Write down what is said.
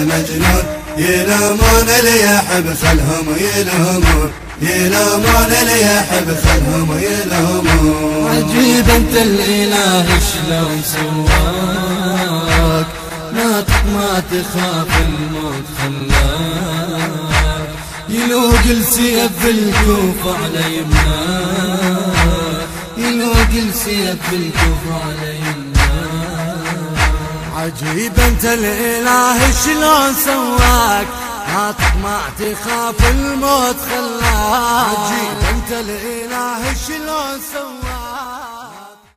مجنون، يلومون اللي يحب خلهم يلومون، يلومون اللي يحب خلهم يلومون. عجيب انت الاله شلون سواك، ناطق ما تخاف الموت خلاك، يلوق السيف بالكوف على يمناك، يلوق السيف بالكوف على يمناك. عجيب انت الاله شلون سواك، ناطق ما تخاف الموت خلاك. عجيب انت الاله شلون سواك.